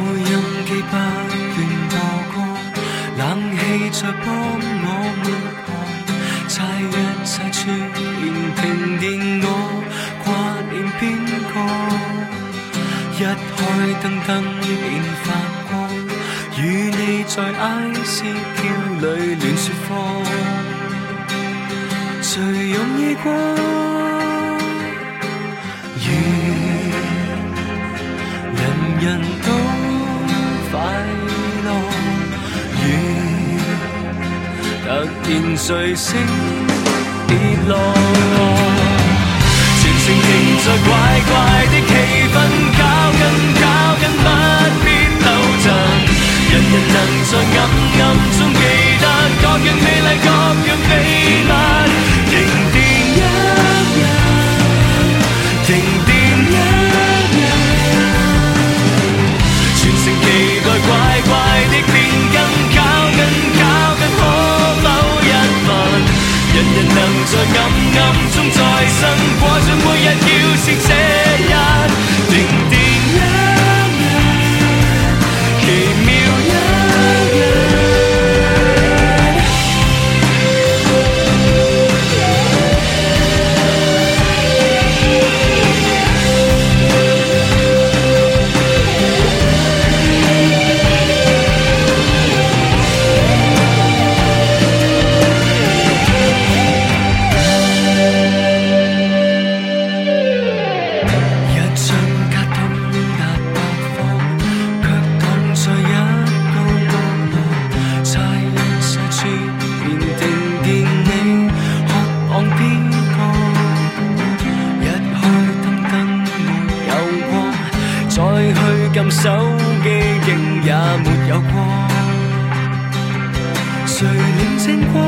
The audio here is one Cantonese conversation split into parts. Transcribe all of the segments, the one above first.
音機不斷播歌，冷氣在幫我抹汗，猜一猜出現停電我掛念邊個？一開燈燈便發光，與你在 ICQ 裏亂說謊，誰容易過？人人都快樂，突然隨聲跌落，全城停在怪怪的氣氛，搞緊不必抖震，人人能在暗暗中記得各樣美麗各樣秘密，停電一日，停電一日，全城期待怪怪的變更，搞緊可否一份，人人能在暗暗中再生，過着每日要是這日，停電一日，奇妙一日。手機竟也沒有光，誰寧靜過？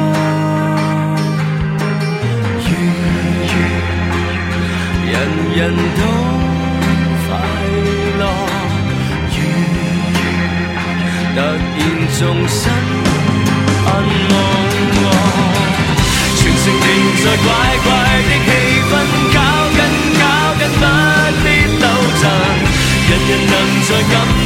人人都快樂，突然縱身盼望，全城停在怪怪的氣氛，搞緊不必抖震，人人能在暗